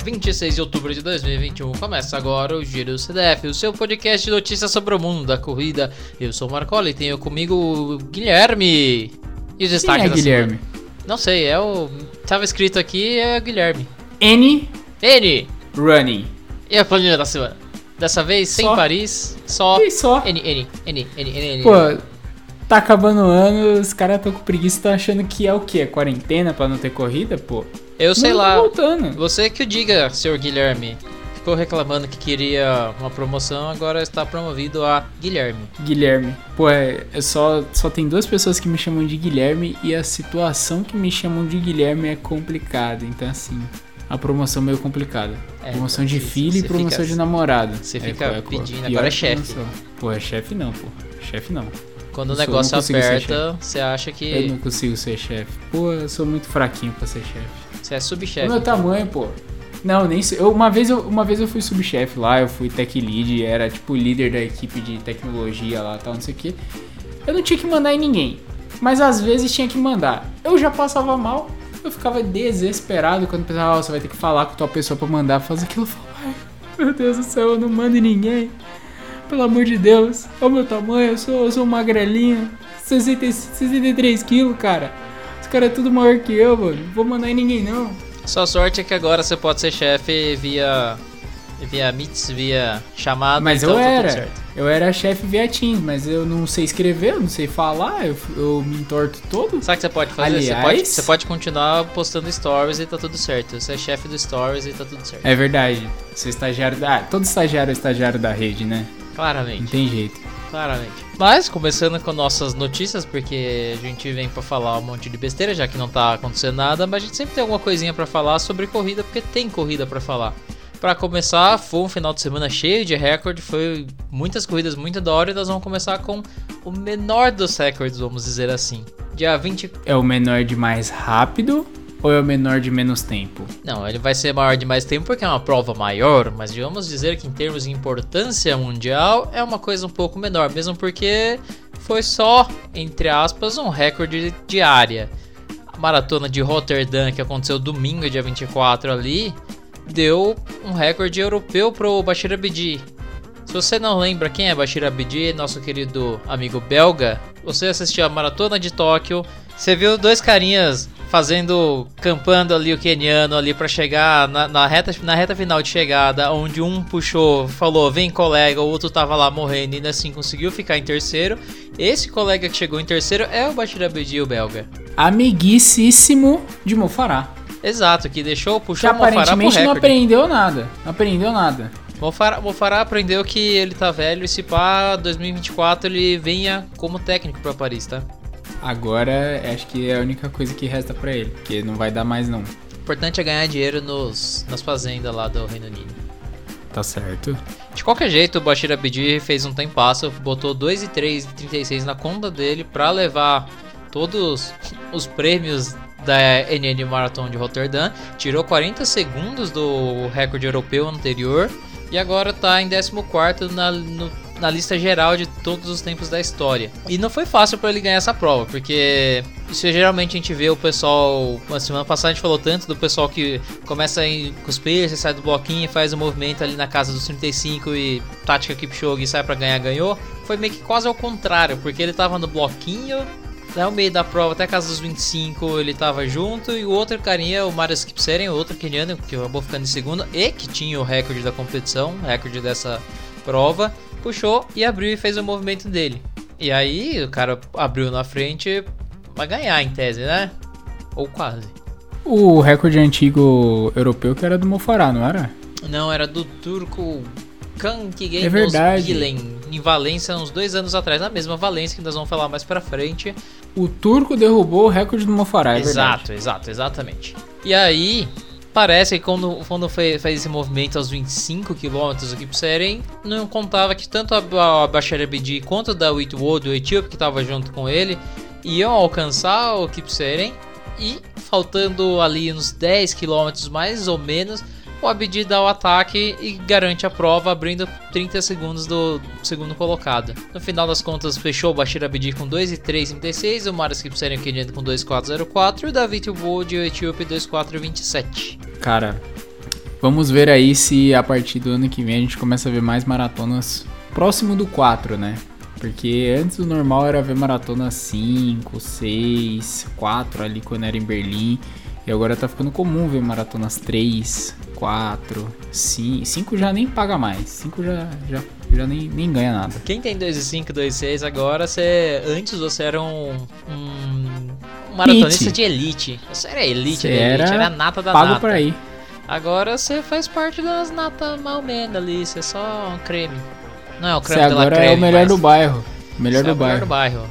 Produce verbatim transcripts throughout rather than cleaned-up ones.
vinte e seis de outubro de dois mil e vinte e um. Começa agora o Giro C D F, o seu podcast de notícias sobre o mundo da corrida. Eu sou o Marcoli e tenho comigo o Guilherme. E os destaques Quem é Guilherme? Semana? Não sei, é o... Tava escrito aqui, é o Guilherme. N. N. Running. E a planilha da semana? Dessa vez, sem Só. Paris, só... E só. N, N, N, N, N, N. Pô, tá acabando o ano, os caras tão com preguiça e tão achando que é o quê? É quarentena pra não ter corrida, pô? Eu sei Não, lá. tá voltando. Você que o diga, senhor Guilherme. Ficou reclamando que queria uma promoção, agora está promovido a Guilherme. Guilherme. Pô, é, é só, só tem duas pessoas que me chamam de Guilherme e a situação que me chamam de Guilherme é complicada. Então, assim, a promoção é meio complicada. É, promoção de você- filho e você promoção fica- de namorado. você É, fica pô, é, pô, pedindo, pior agora é chefe. promoção. Pô, é chefe não, pô. Chefe não. Quando o Eu sou- negócio não consigo ser aperta, você acha Eu que não consigo ser chefe. Pô, eu sou muito fraquinho pra ser chefe. você é O subchefe. meu tamanho, pô. Não, nem sei. Eu, uma, vez eu, uma vez eu fui subchefe lá, eu fui tech lead, era tipo líder da equipe de tecnologia lá, tal, não sei o que. Eu não tinha que mandar em ninguém, mas às vezes tinha que mandar. Eu já passava mal, eu ficava desesperado quando pensava, oh, você vai ter que falar com tal pessoa pra mandar, fazer aquilo. Eu falava, ai, meu Deus do céu, eu não mando em ninguém. Pelo amor de Deus, olha o meu tamanho, eu sou, eu sou um magrelinho, sessenta e três quilos, cara. Os caras é tudo maior que eu, mano. Não vou mandar em ninguém, não. Sua sorte é que agora você pode ser chefe via via Meets, via chamada. Mas então eu tá tudo era, certo. eu era chefe via Teams, mas eu não sei escrever, eu não sei falar, eu, eu me entorto todo. Sabe o que você pode fazer? Você Aliás- pode, você pode continuar postando stories e tá tudo certo. Você é chefe do stories e tá tudo certo. É verdade, sou estagiário da... Ah, todo estagiário é estagiário da rede, né? Não Claramente, tem jeito. claramente. Mas, começando com nossas notícias, porque a gente vem pra falar um monte de besteira, já que não tá acontecendo nada, mas a gente sempre tem alguma coisinha pra falar sobre corrida, porque tem corrida pra falar. Pra começar, foi um final de semana cheio de recorde, foi muitas corridas muito da hora e nós vamos começar com o menor dos recordes, vamos dizer assim. Dia vinte... É o menor de mais rápido ou é o menor de menos tempo? Não, ele vai ser maior de mais tempo porque é uma prova maior, mas vamos dizer que em termos de importância mundial é uma coisa um pouco menor, mesmo porque foi só, entre aspas, um recorde diária. A maratona de Rotterdam, que aconteceu domingo, dia vinte e quatro ali, deu um recorde europeu pro Bashir Abdi. Se você não lembra quem é Bashir Abdi, nosso querido amigo belga, você assistiu a maratona de Tóquio, você viu dois carinhas fazendo, campando ali o queniano ali pra chegar na, na, reta, na reta final de chegada, onde um puxou, falou, vem colega, o outro tava lá morrendo e ainda assim conseguiu ficar em terceiro. Esse colega que chegou em terceiro é o Bashir Abdi, o belga. Amiguíssimo de Mofará. Exato, que deixou, Que puxou o Mofará pro aparentemente não recorde. aprendeu nada. Não aprendeu nada. Mofará, Mofará aprendeu que ele tá velho e se pá, dois mil e vinte e quatro ele venha como técnico pra Paris, tá? Agora, acho que é a única coisa que resta pra ele, porque não vai dar mais não. O importante é ganhar dinheiro nos, nas fazendas lá do Reino Unido. Tá certo. De qualquer jeito, o Bashir Abdi fez um tempasso, botou dois e três e trinta e seis na conta dele pra levar todos os prêmios da N N Marathon de Rotterdam, tirou quarenta segundos do recorde europeu anterior e agora tá em décimo quarto na, no, na lista geral de todos os tempos da história. E não foi fácil para ele ganhar essa prova, porque isso geralmente a gente vê o pessoal, na semana passada a gente falou tanto do pessoal que começa a cuspir, você sai do bloquinho e faz o movimento ali na casa dos trinta e cinco e tática Kipchoge e sai para ganhar, ganhou. Foi meio que quase ao contrário, porque ele tava no bloquinho, no meio da prova até a casa dos vinte e cinco ele tava junto, e o outro carinha, o Marius Kipseren, o outro keniano que acabou ficando em segundo e que tinha o recorde da competição, o recorde dessa prova, puxou e abriu e fez o movimento dele. E aí o cara abriu na frente pra ganhar em tese, né? Ou quase. O recorde antigo europeu que era do Mofará, não era? Não, era do turco Kankigen É verdade. Bilen, em Valência, uns dois anos atrás, na mesma Valência que nós vamos falar mais pra frente. O turco derrubou o recorde do Mofará, é Exato, verdade. exato, exatamente. E aí, parece que quando, quando fez, fez esse movimento aos vinte e cinco quilômetros, o Kipseren não contava que tanto a, a Bashir Abdi quanto o Dawit Wold, o etíope que estava junto com ele, iam alcançar o Kipseren. E faltando ali uns dez quilômetros mais ou menos, o Abdi dá o ataque e garante a prova, abrindo trinta segundos do segundo colocado. No final das contas, fechou o Bashir Abdi com dois e três e trinta e seis, o Marius Kipseren keniano com dois e quatro zero quatro e o Dawit Wold, o etíope, dois e quatro vinte e sete. Cara, Vamos ver aí se a partir do ano que vem a gente começa a ver mais maratonas próximo do quatro, né? Porque antes o normal era ver maratona cinco, seis, quatro ali quando era em Berlim. E agora tá ficando comum ver maratonas três, quatro, cinco. cinco já nem paga mais. cinco já, já, já nem, nem ganha nada. Quem tem dois e cinco, dois e seis agora, você, antes você era um, um, um maratonista elite. de elite. Você era elite Você da elite, era era a nata da pago nata. por aí. Agora você faz parte das natas mal menos ali, você é só um creme. Não é o creme Você de la agora creme, é o melhor mas do bairro. Melhor você do é o melhor bairro. do bairro.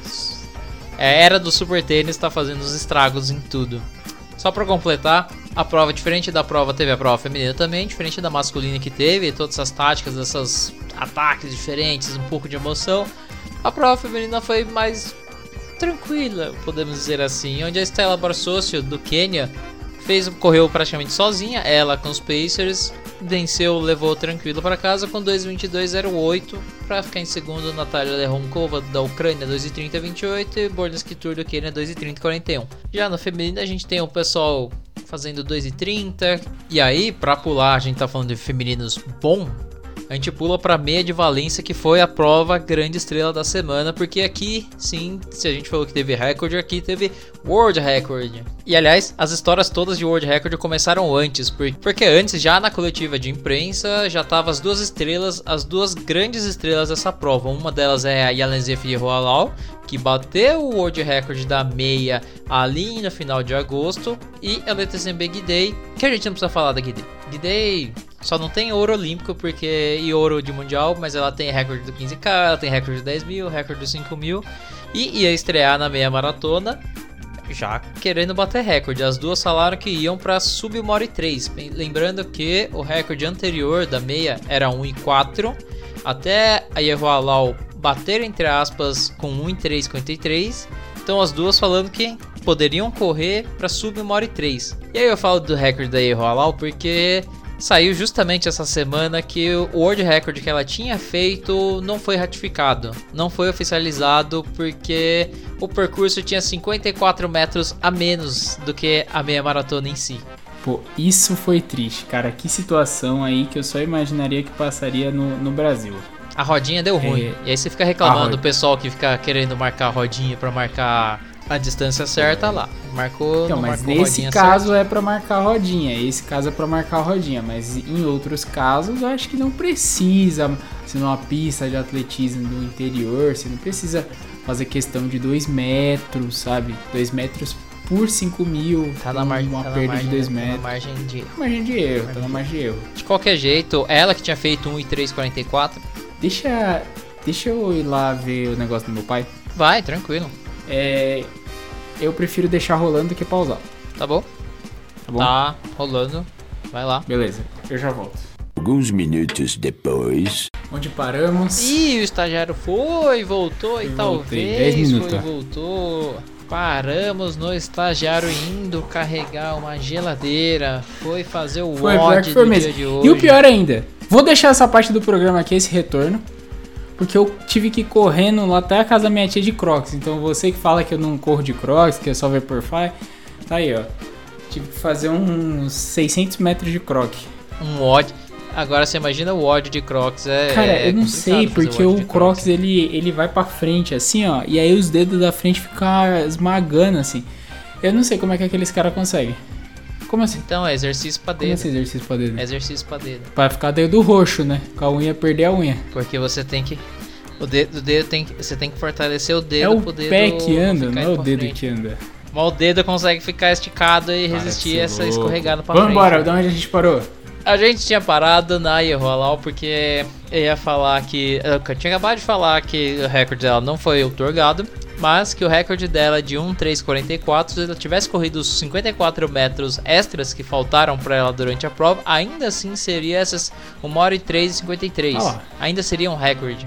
É, era do Super Tênis, tá fazendo os estragos em tudo. Só pra completar, a prova, diferente da prova, teve a prova feminina também, diferente da masculina que teve, todas essas táticas, esses ataques diferentes, um pouco de emoção. A prova feminina foi mais tranquila, podemos dizer assim, onde a Stella Barsosio, do Quênia, fez, correu praticamente sozinha, ela com os Pacers, venceu, levou tranquilo para casa com dois e vinte e dois zero oito, para ficar em segundo Natália Lehonkova da Ucrânia dois e trinta vinte e oito e Bornas Kitur do Quênia dois e trinta quarenta e um. Já no feminino a gente tem o pessoal fazendo dois e trinta, e aí para pular, a gente tá falando de femininos bom, a gente pula para meia de Valência, que foi a prova grande estrela da semana, porque aqui, sim, se a gente falou que teve recorde, aqui teve World Record. E aliás, as histórias todas de World Record começaram antes, porque antes, já na coletiva de imprensa, já tava as duas estrelas, as duas grandes estrelas dessa prova. Uma delas é a Yalenzev Roalau, que bateu o World Record da meia ali no final de agosto, e a Letesenbe Gidey, que a gente não precisa falar da Gidey. Gidey só não tem ouro olímpico porque, e ouro de mundial, mas ela tem recorde do quinze K, ela tem recorde do dez mil, recorde do cinco mil, e ia estrear na meia maratona já querendo bater recorde. As duas falaram que iam para sub uma hora e três, lembrando que o recorde anterior da meia era um e quatro, até a Yehualau bater entre aspas com um e três cinquenta e três. Então as duas falando que poderiam correr para sub uma hora e três. E aí eu falo do recorde da Yehualau porque saiu justamente essa semana que o World Record que ela tinha feito não foi ratificado, não foi oficializado, porque o percurso tinha cinquenta e quatro metros a menos do que a meia maratona em si. Pô, isso foi triste, cara. Que situação aí que eu só imaginaria que passaria no, no Brasil. A rodinha deu ruim. É... E aí você fica reclamando do pessoal que fica querendo marcar a rodinha pra marcar a distância certa lá. Marcou, então, não mas marcou nesse rodinha caso certa. é pra marcar a rodinha. Esse caso é pra marcar a rodinha. Mas em outros casos eu acho que não precisa. Se numa pista de atletismo do interior, você não precisa fazer questão de dois metros, sabe? dois metros por cinco mil. Tá na margem, uma tá perda na margem, de dois tá na metros. margem de erro. Margem de erro, tá na margem de erro. De qualquer jeito, ela que tinha feito um e três quarenta e quatro. Deixa, deixa eu ir lá ver o negócio do meu pai. Vai, tranquilo. É, eu prefiro deixar rolando do que pausar. Tá bom? Tá bom? Tá rolando. Vai lá. Beleza, eu já volto. Alguns minutos depois. Onde paramos? Ih, o estagiário foi, voltou e Eu voltei, talvez dez minutos. foi, voltou. Paramos no estagiário indo carregar uma geladeira. Foi fazer o Foi, pior W O que D foi do mesmo. dia de hoje. E o pior ainda, vou deixar essa parte do programa aqui, esse retorno, porque eu tive que ir correndo lá até a casa da minha tia de Crocs. Então você que fala que eu não corro de Crocs, que é só Vaporfly, tá aí, ó. Tive que fazer uns seiscentos metros de Croc. Um W O D. Agora você imagina o W O D de Crocs. É, Cara, é eu não complicado sei, fazer porque W O D o de Crocs ele, ele vai pra frente, assim, ó. E aí os dedos da frente ficam esmagando, assim. Eu não sei como é que aqueles caras conseguem. Como assim? Então, é exercício pra Como dedo. esse exercício pra dedo? É exercício pra dedo. Pra ficar dedo roxo, né? Com a unha, perder a unha. Porque você tem que. O dedo, o dedo tem que. Você tem que fortalecer o dedo É o pro dedo. pé que anda, ficar não é indo o pra dedo frente. que anda. Mas o dedo consegue ficar esticado e Para resistir de a ser essa louco. escorregada pra Vamos frente. embora, de onde a gente parou? A gente tinha parado na Yehualau porque eu ia falar que. Eu tinha acabado de falar que o recorde dela não foi outorgado, mas que o recorde dela de um três quarenta e quatro, se ela tivesse corrido os cinquenta e quatro metros extras que faltaram para ela durante a prova, ainda assim seria essas uma hora e três e cinquenta e três. Ah. Ainda seria um recorde.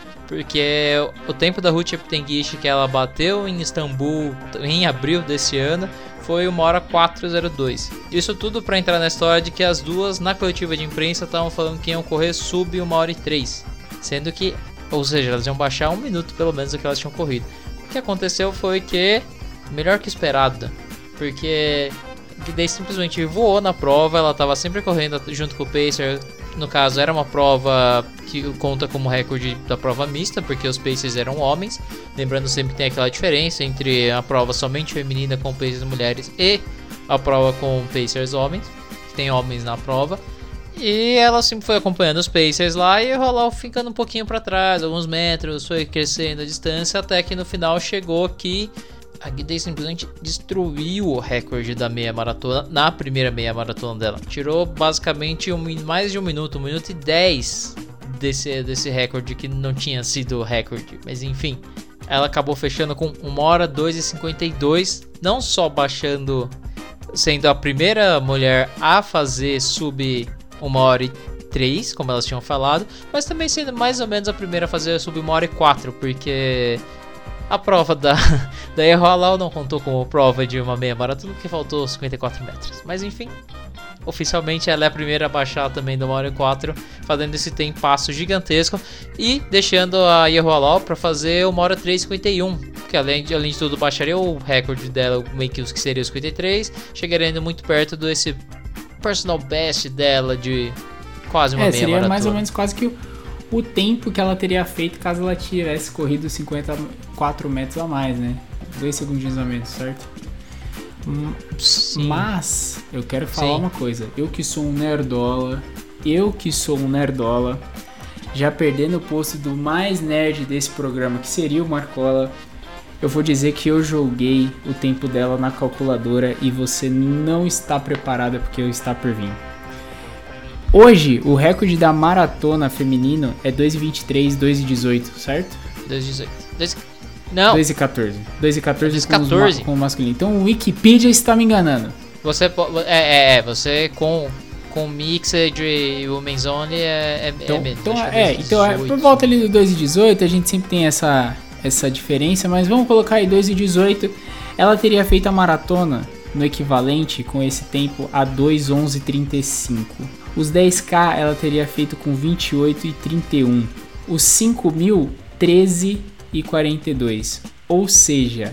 Porque o tempo da Ruth Cheptegei que ela bateu em Istambul em abril desse ano foi uma hora quatro zero dois. Isso tudo para entrar na história de que as duas na coletiva de imprensa estavam falando que iam correr sub uma hora e três, sendo que, ou seja, elas iam baixar um minuto pelo menos do que elas tinham corrido. O que aconteceu foi que melhor que esperado, porque Gidey simplesmente voou na prova, ela estava sempre correndo junto com o Pacer. No caso, era uma prova que conta como recorde da prova mista, porque os Pacers eram homens. Lembrando sempre que tem aquela diferença entre a prova somente feminina com Pacers mulheres e a prova com Pacers homens, que tem homens na prova. E ela sempre foi acompanhando os Pacers lá e rolou ficando um pouquinho para trás, alguns metros, foi crescendo a distância, até que no final chegou que a Gidey simplesmente destruiu o recorde da meia maratona na primeira meia maratona dela. Tirou basicamente um, mais de um minuto, um minuto e dez desse, desse recorde que não tinha sido recorde. Mas enfim, ela acabou fechando com uma hora dois e cinquenta e dois, não só baixando, sendo a primeira mulher a fazer sub uma hora e três, como elas tinham falado, mas também sendo mais ou menos a primeira a fazer sub uma hora e quatro, porque a prova da, da Yehoalau não contou como prova de uma meia maratona, porque faltou cinquenta e quatro metros. Mas enfim, oficialmente ela é a primeira a baixar também da uma hora e quatro, fazendo esse tempasso gigantesco e deixando a Yehoalau para fazer uma hora três e cinquenta e um, que além de, além de tudo baixaria o recorde dela, meio que seria os cinquenta e três, chegaria ainda muito perto desse personal best dela de quase uma é, meia seria maratona. Mais ou menos quase que o, o tempo que ela teria feito caso ela tivesse corrido cinquenta e quatro metros a mais, né? Dois segundinhos a menos, certo? Sim. Mas eu quero falar Sim. uma coisa. Eu que sou um nerdola, eu que sou um nerdola, já perdendo o posto do mais nerd desse programa, que seria o Marcola, eu vou dizer que eu joguei o tempo dela na calculadora e você não está preparada porque eu está por vir. Hoje, o recorde da maratona feminino é dois e vinte e três, dois e dezoito, certo? dois e dezoito. dois... Não. dois e quatorze. dois e quatorze dois e quatorze. Com, com o masculino. Então o Wikipedia está me enganando. Você é, é, é você com com Mixed e o Men's Only é, é, então, é menos. Então, é, então é, por volta ali do dois e dezoito, a gente sempre tem essa, essa diferença, mas vamos colocar aí dois e dezoito. Ela teria feito a maratona no equivalente com esse tempo a dois e onze e trinta e cinco. Os dez K ela teria feito com vinte e oito e trinta e um. Os cinco mil, treze e quarenta e dois. Ou seja,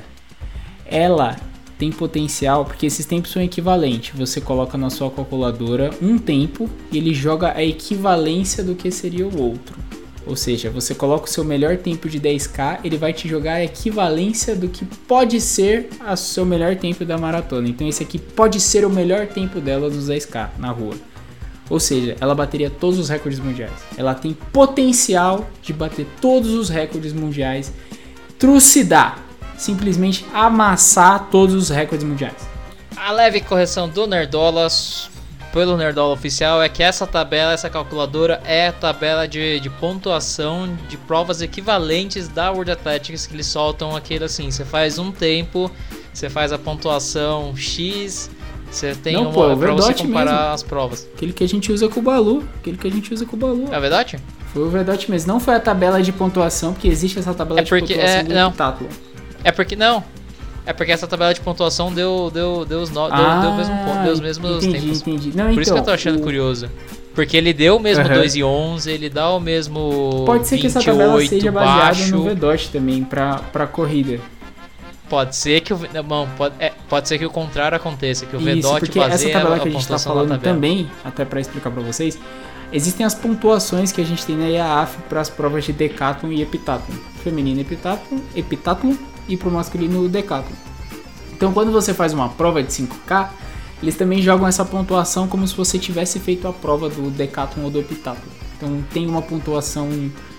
ela tem potencial, porque esses tempos são equivalentes. Você coloca na sua calculadora um tempo e ele joga a equivalência do que seria o outro. Ou seja, você coloca o seu melhor tempo de dez K, ele vai te jogar a equivalência do que pode ser o seu melhor tempo da maratona. Então esse aqui pode ser o melhor tempo dela dos dez K na rua. Ou seja, ela bateria todos os recordes mundiais. Ela tem potencial de bater todos os recordes mundiais. Trucidar. Simplesmente amassar todos os recordes mundiais. A leve correção do Nerdola, pelo Nerdola oficial, é que essa tabela, essa calculadora é a tabela de, de pontuação de provas equivalentes da World Athletics, que eles soltam aquele assim, você faz um tempo, você faz a pontuação X, você tem Não, uma pô, é pra você comparar mesmo. As provas. Aquele que a gente usa com o Balu, aquele que a gente usa com o Balu. É verdade? Foi o Verdade mesmo, não foi a tabela de pontuação, porque existe essa tabela é de porque, pontuação é, do não. Epitáculo. É porque não. É porque essa tabela de pontuação deu, deu, deu, os, no, ah, deu, deu, mesmo, deu os mesmos entendi, tempos. Entendi. Não, Por então, isso que eu tô achando o... curioso. Porque ele deu o mesmo uhum. dois e onze, ele dá o mesmo Pode ser vinte e oito que essa tabela seja baseada baixo. no V D O T também, pra, pra corrida. Pode ser que o não, pode, é, pode ser que o contrário aconteça, que o Isso, V D O T porque baseia essa tabela a que a gente tá pontuação falando também, até pra explicar pra vocês, existem as pontuações que a gente tem na I A A F para as provas de decathlon e epitathlon. Feminino epitathlon, epitathlon e pro masculino decathlon. Então quando você faz uma prova de cinco K, eles também jogam essa pontuação como se você tivesse feito a prova do decathlon ou do epitathlon. Então tem uma pontuação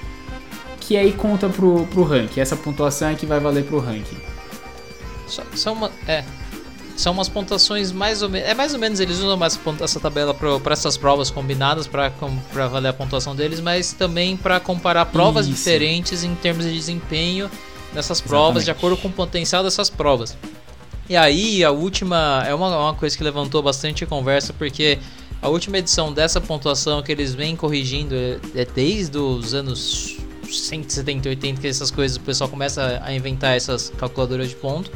que aí conta pro, pro ranking. Essa pontuação é que vai valer pro ranking. São, uma, é, são umas pontuações mais ou menos. É mais ou menos eles usam mais essa tabela para essas provas combinadas para valer a pontuação deles, mas também para comparar provas Isso. diferentes em termos de desempenho dessas provas, Exatamente. de acordo com o potencial dessas provas. E aí a última é uma, uma coisa que levantou bastante conversa, porque a última edição dessa pontuação que eles vêm corrigindo é, é desde os anos cento e setenta, oitenta, que essas coisas o pessoal começa a inventar essas calculadoras de ponto.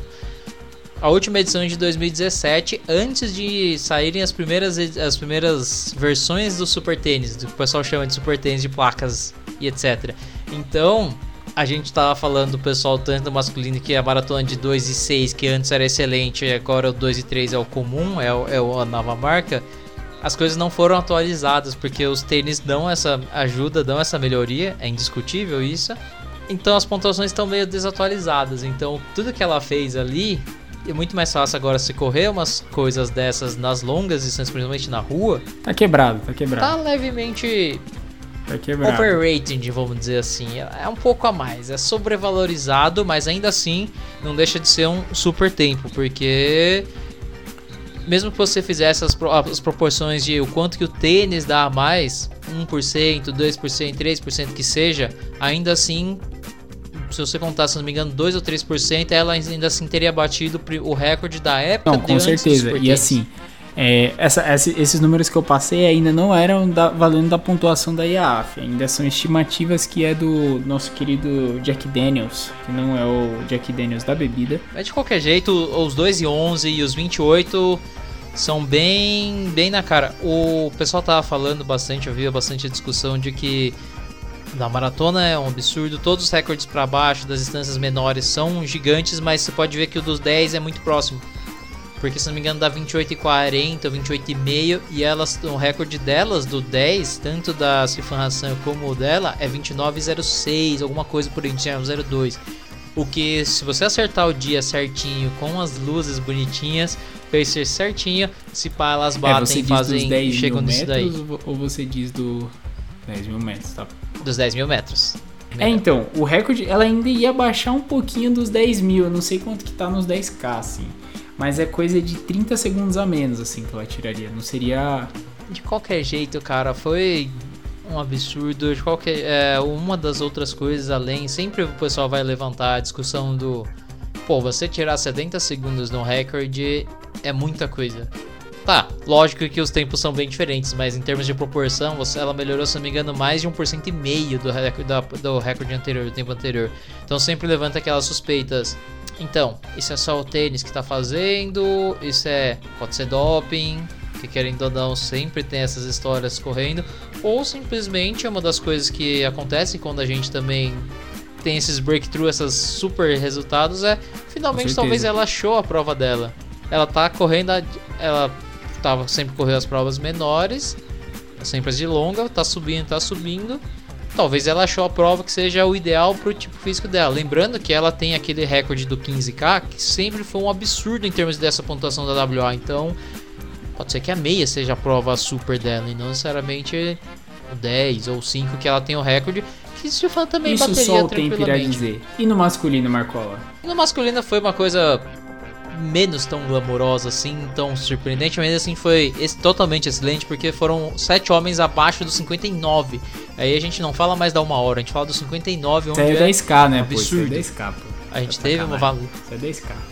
A última edição é de dois mil e dezessete, antes de saírem as primeiras, as primeiras versões do Super Tênis, do que o pessoal chama de Super Tênis de placas e etcétera. Então, a gente tava falando do pessoal tanto masculino que a maratona de dois e seis, que antes era excelente, e agora o dois e três é o comum, é, o, é a nova marca. As coisas não foram atualizadas, porque os tênis dão essa ajuda, dão essa melhoria, é indiscutível isso. Então as pontuações estão meio desatualizadas, então tudo que ela fez ali, é muito mais fácil agora se correr umas coisas dessas nas longas distâncias, principalmente na rua. Tá quebrado, tá quebrado. Tá levemente Tá quebrado. overrated, vamos dizer assim. É um pouco a mais, é sobrevalorizado, mas ainda assim não deixa de ser um super tempo, porque mesmo que você fizesse as, pro, as proporções de o quanto que o tênis dá a mais, um por cento, dois por cento, três por cento que seja, ainda assim, se você contar, se não me engano, dois ou três por cento, ela ainda assim teria batido o recorde da época. Não, com certeza. E assim, é, essa, essa, esses números que eu passei ainda não eram da, valendo da pontuação da I A A F, ainda são estimativas que é do nosso querido Jack Daniels, que não é o Jack Daniels da bebida. Mas de qualquer jeito, os dois e onze e os vinte e oito são bem, bem na cara. O pessoal tava falando bastante, eu vi bastante discussão de que na maratona é um absurdo, todos os recordes para baixo das distâncias menores são gigantes, mas você pode ver que o dos dez é muito próximo. Porque se não me engano dá vinte e oito e quarenta, vinte e oito e meio, e elas, o recorde delas do dez, tanto da Sifan Hassan como o dela, é vinte e nove e zero seis, alguma coisa por aí, zero dois. O que, se você acertar o dia certinho, com as luzes bonitinhas, pacer certinho, se pá, elas batem, é, fazem e chegam nisso daí. Ou você diz do dez mil metros, tá? Dos dez mil metros. É, então, o recorde, ela ainda ia baixar um pouquinho dos dez mil, eu não sei quanto que tá nos dez K, assim. Mas é coisa de trinta segundos a menos, assim, que ela tiraria. Não seria... De qualquer jeito, cara, foi um absurdo. De qualquer... É, uma das outras coisas além, sempre o pessoal vai levantar a discussão do... Pô, você tirar setenta segundos no recorde é muita coisa. Tá, lógico que os tempos são bem diferentes, mas em termos de proporção, você, ela melhorou, se não me engano, mais de um por cento e meio do recorde, da, do recorde anterior, do tempo anterior. Então sempre levanta aquelas suspeitas. Então, isso é só o tênis que tá fazendo, isso é, pode ser doping, que querendo ou não sempre tem essas histórias correndo, ou simplesmente é uma das coisas que acontece quando a gente também tem esses breakthrough, essas super resultados, é finalmente talvez ela achou a prova dela. Ela tá correndo, ela tava, sempre correu as provas menores, sempre as de longa, tá subindo, tá subindo. Talvez ela achou a prova que seja o ideal pro tipo físico dela. Lembrando que ela tem aquele recorde do quinze K, que sempre foi um absurdo em termos dessa pontuação da W A. Então, pode ser que a meia seja a prova super dela, e não necessariamente o dez ou cinco que ela tem o recorde, que se for também isso bateria só o tempo irá tranquilamente. dizer. E no masculino, Marcola? No masculino foi uma coisa menos tão glamourosa assim, tão surpreendente, mas assim foi esse, totalmente excelente, porque foram sete homens abaixo dos cinquenta e nove. Aí a gente não fala mais da uma hora, a gente fala dos cinquenta e nove, onde isso é dez K, né? absurdo. Pô, isso é dez K, pô. A gente Tá teve uma sacanagem. valor. Isso é dez K.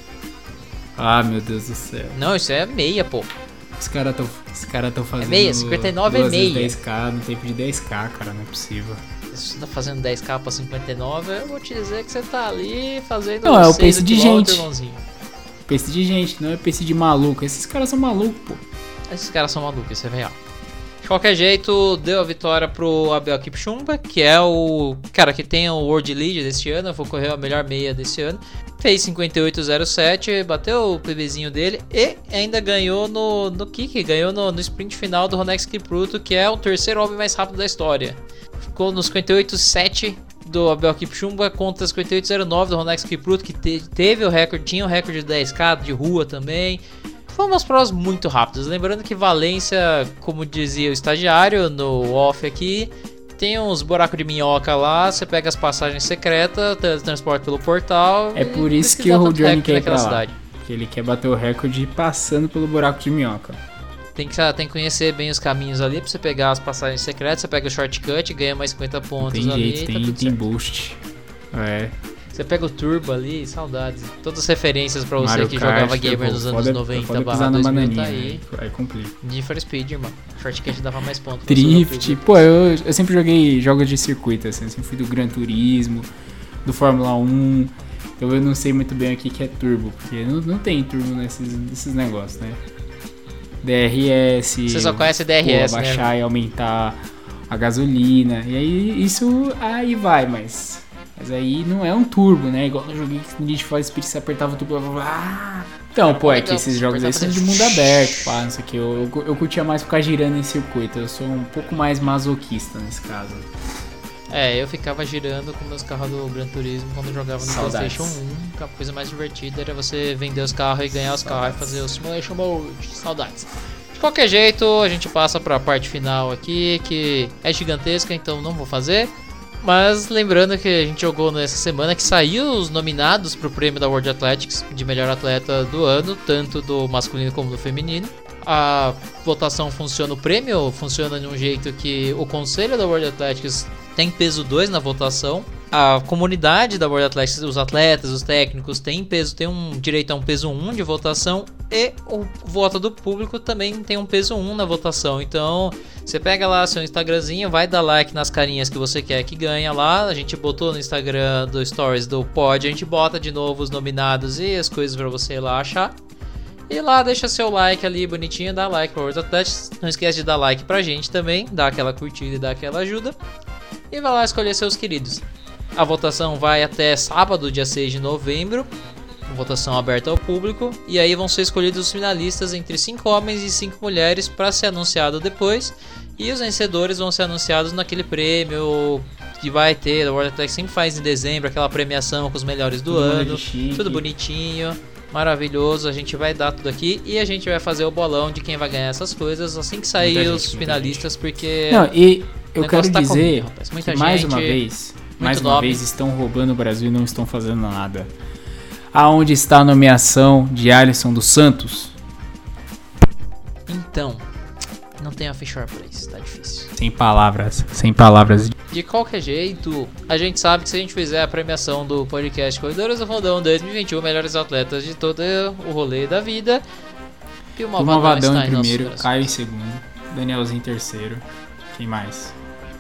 Ah, meu Deus do céu. Não, isso é meia, pô. Os caras tão, os cara tão fazendo... É meia, cinquenta e nove é meia. dez K no tempo de dez K, cara, não é possível. Se você tá fazendo dez K pra cinquenta e nove, eu vou te dizer que você tá ali fazendo... Não, é o pace de gente. Irmãozinho. Pace de gente, não é pace de maluco. Esses caras são malucos, pô. Esses caras são malucos, isso é real. De qualquer jeito, deu a vitória pro Abel Kipchumba, que é o cara que tem o World Lead desse ano, foi correr a melhor meia desse ano. Fez cinquenta e oito zero sete, bateu o PBzinho dele e ainda ganhou no, no kick, ganhou no, no sprint final do Ronex Kipruto, que é o terceiro homem mais rápido da história. Ficou no cinquenta e oito sete do Abel Kipchumba contra cinquenta e oito zero nove do Ronex Kipruto, que te, teve o recorde, tinha o recorde de dez K de rua também. Foram umas provas muito rápidas. Lembrando que Valência, como dizia o estagiário no off aqui, tem uns buracos de minhoca lá, você pega as passagens secretas, transporta pelo portal. É por isso que o Johnny quer ir pra lá, cidade. Porque ele quer bater o recorde passando pelo buraco de minhoca. Tem que, tem que conhecer bem os caminhos ali pra você pegar as passagens secretas, você pega o shortcut, ganha mais cinquenta pontos tem ali. Jeito, tá tem tudo tem certo. boost. É. Você pega o Turbo ali, saudades. Todas as referências pra você Mario que Kart, jogava gamer nos anos foda, noventa foda barra dois mil, tá aí. Aí complica. Need for Speed, irmão. Shortcut dava mais pontos. Drift. Pô, eu, eu sempre joguei jogos de circuito, assim. Eu sempre fui do Gran Turismo, do Fórmula um. Então eu não sei muito bem o que, que é turbo, porque não, não tem turbo nesses, nesses negócios, né? D R S. Você só conhece D R S, pô, né? Abaixar e aumentar a gasolina. E aí isso aí vai, mas Mas aí não é um turbo, né? Igual no joguinho que Need for Speed você apertava o turbo e falava... Ah! Então, pô, é que esses jogos aí são de mundo aberto, pá, não sei o que. Eu, eu, eu curtia mais ficar girando em circuito. Eu sou um pouco mais masoquista nesse caso. É, eu ficava girando com meus carros do Gran Turismo quando eu jogava no Saudades. PlayStation um. A coisa mais divertida era você vender os carros e ganhar os carros e fazer o Simulation Mode. Saudades. De qualquer jeito, a gente passa para a parte final aqui, que é gigantesca, então não vou fazer. Mas lembrando que a gente jogou nessa semana que saiu os nominados para o prêmio da World Athletics de melhor atleta do ano, tanto do masculino como do feminino. A votação funciona, o prêmio funciona de um jeito que o conselho da World Athletics tem peso dois na votação. A comunidade da World Athletics, os atletas, os técnicos, tem peso, tem um direito a um peso um de votação. E o voto do público também tem um peso um na votação. Então, você pega lá seu Instagramzinho, vai dar like nas carinhas que você quer que ganha lá. A gente botou no Instagram do Stories do Pod, a gente bota de novo os nominados e as coisas pra você ir lá achar. E lá deixa seu like ali bonitinho, dá like pra World Athletics. Não esquece de dar like pra gente também, dá aquela curtida e dá aquela ajuda. E vai lá escolher seus queridos. A votação vai até sábado, dia seis de novembro. Votação aberta ao público. E aí vão ser escolhidos os finalistas entre cinco homens e cinco mulheres para ser anunciado depois. E os vencedores vão ser anunciados naquele prêmio que vai ter. A World Athletics sempre faz em dezembro aquela premiação com os melhores do Tudo ano. chique. Tudo bonitinho. Maravilhoso, a gente vai dar tudo aqui e a gente vai fazer o bolão de quem vai ganhar essas coisas assim que sair Muita os gente, finalistas, porque Não, e eu o quero negócio tá dizer correndo, rapaz. Muita que mais gente, uma vez, mais uma nome. vez estão roubando o Brasil e não estão fazendo nada. Aonde está a nomeação de Alisson dos Santos? Então, não tem offshore pra isso, tá difícil. Sem palavras, sem palavras. De qualquer jeito, a gente sabe que se a gente fizer a premiação do podcast Corredores do Fundão dois mil e vinte e um, melhores atletas de todo o rolê da vida, e o O Malvadão Malvadão está em em nossos primeiro, corações. Caio em segundo, Danielzinho em terceiro. Quem mais?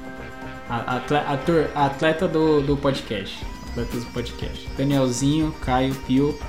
A, atle- ator- a atleta do, do podcast. Atletas do podcast. Danielzinho, Caio, Pio,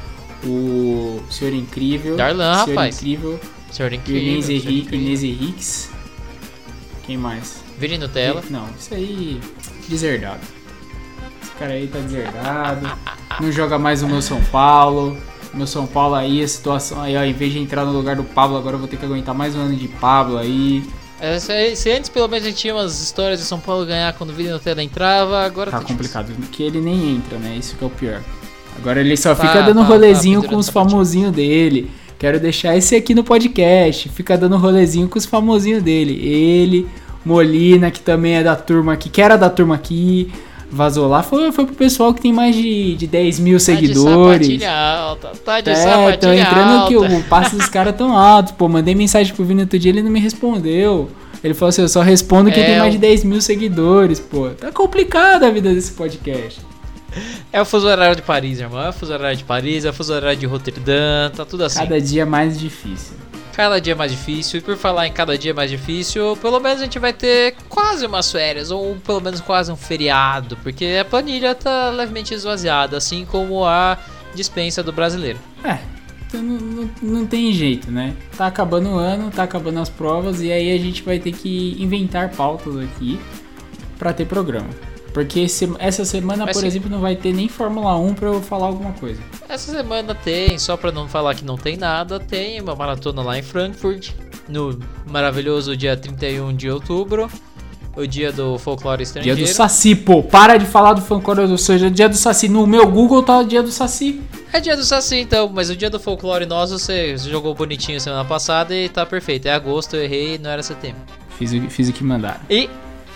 o Senhor Incrível. Darlan, Senhor rapaz. Incrível. Senhor E incrível, Inês senhor Henrique, incrível. Inês Henriques. Quem mais? Vire Nutella. Não, isso aí, deserdado. Esse cara aí tá deserdado. Não joga mais o meu São Paulo. Meu São Paulo aí, a situação aí, ó, em vez de entrar no lugar do Pablo, agora eu vou ter que aguentar mais um ano de Pablo aí. É, se, se antes pelo menos a gente tinha umas histórias de São Paulo ganhar quando o Vire Nutella entrava, agora Tá difícil. complicado, que ele nem entra, né? Isso que é o pior. Agora ele só Tá, fica dando tá, rolezinho tá, com os pendurando a famosinhos dele. Quero deixar esse aqui no podcast. Fica dando rolezinho com os famosinhos dele. Ele, Molina, que também é da turma aqui, que era da turma aqui, vazou lá. Foi, foi pro pessoal que tem mais de, de dez mil seguidores. Tá de sapatilha alta, tá de É, sapatilha tão entrando alta. que o passe dos caras tão alto. Pô, mandei mensagem pro Vini outro dia, ele não me respondeu. Ele falou assim, eu só respondo quem É, tem mais o- de dez mil seguidores, pô. Tá complicada a vida desse podcast. É o fuso horário de Paris, irmão. É o fuso horário de Paris, é o fuso horário de Roterdã, tá tudo assim. Cada dia mais difícil. Cada dia mais difícil, e por falar em cada dia mais difícil, pelo menos a gente vai ter quase umas férias, ou pelo menos quase um feriado, porque a planilha tá levemente esvaziada, assim como a dispensa do brasileiro. É, então não, não, não tem jeito, né? Tá acabando o ano, tá acabando as provas, e aí a gente vai ter que inventar pautas aqui pra ter programa. Porque se- essa semana, Mas por sim. exemplo, não vai ter nem Fórmula um pra eu falar alguma coisa. Essa semana tem, só pra não falar que não tem nada, tem uma maratona lá em Frankfurt, no maravilhoso dia trinta e um de outubro, o dia do folclore Dia estrangeiro. do Saci, pô. Para de falar do Fancore do seja dia do Saci. No meu Google tá o dia do Saci. É dia do Saci então, mas o dia do folclore nosso você jogou bonitinho semana passada e tá perfeito. É agosto, eu errei, não era setembro. Fiz o, fiz o que mandaram. E,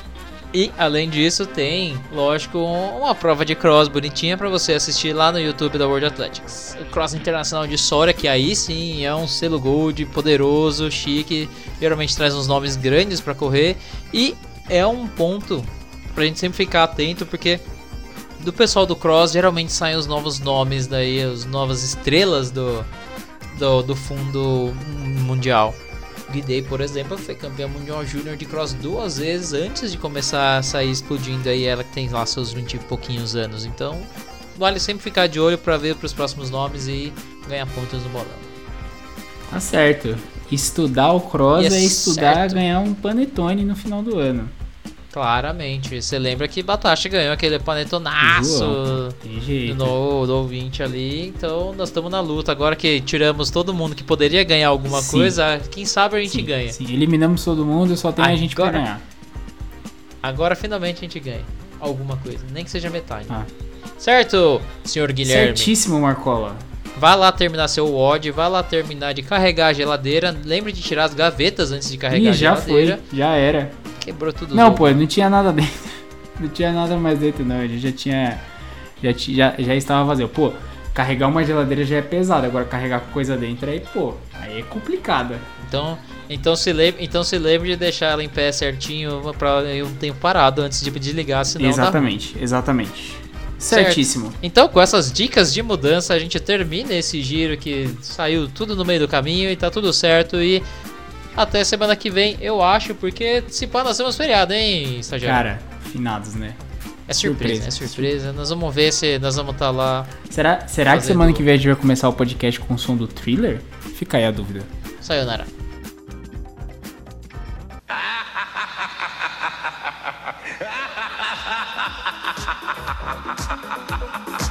e além disso tem, lógico, um- uma prova de cross bonitinha pra você assistir lá no YouTube da World Athletics. O Cross Internacional de Soria, que aí sim é um selo gold poderoso, chique, geralmente traz uns nomes grandes pra correr e é um ponto pra gente sempre ficar atento, porque do pessoal do cross geralmente saem os novos nomes daí, as novas estrelas do, do, do fundo mundial. Guidei, por exemplo, foi campeã mundial júnior de cross duas vezes antes de começar a sair explodindo aí, ela que tem lá seus vinte e pouquinhos anos. Então, vale sempre ficar de olho pra ver pros próximos nomes e ganhar pontos no bolão. Tá certo. Estudar o cross E é é estudar, certo. ganhar um panetone no final do ano. Claramente. Você lembra que Batashi ganhou aquele panetonaço De jeito. no, do ouvinte ali. Então nós estamos na luta. Agora que tiramos todo mundo que poderia ganhar alguma Sim. coisa, quem sabe a gente Sim, ganha. sim, eliminamos todo mundo, só tem a gente pra Agora- ganhar. Agora finalmente a gente ganha alguma coisa, nem que seja metade. Ah. Certo, senhor Guilherme? Certíssimo, Marcola. Vai lá terminar seu W O D, vai lá terminar de carregar a geladeira. Lembre de tirar as gavetas antes de carregar Ih, a já geladeira. foi, já era. Quebrou tudo. Não, louco. pô, não tinha nada dentro. Não tinha nada mais dentro, não. A gente já tinha. Já, ti- já, já estava vazio. Pô, carregar uma geladeira já é pesado. Agora carregar coisa dentro aí, pô, aí é complicado. Então, então, se lembre, então se lembre de deixar ela em pé certinho pra um tempo parado antes de desligar, senão dá ruim. Exatamente, exatamente. Certíssimo. Então, com essas dicas de mudança, a gente termina esse giro que saiu tudo no meio do caminho e tá tudo certo. E até semana que vem, eu acho, porque se pá, nós temos feriado, hein, estagiário? Cara, finados, né? é surpresa, surpresa. é surpresa. Nós vamos ver se nós vamos estar lá. Será, será que Fazendo- semana que vem a gente vai começar o podcast com o som do Thriller? Fica aí a dúvida. Sayonara. Ha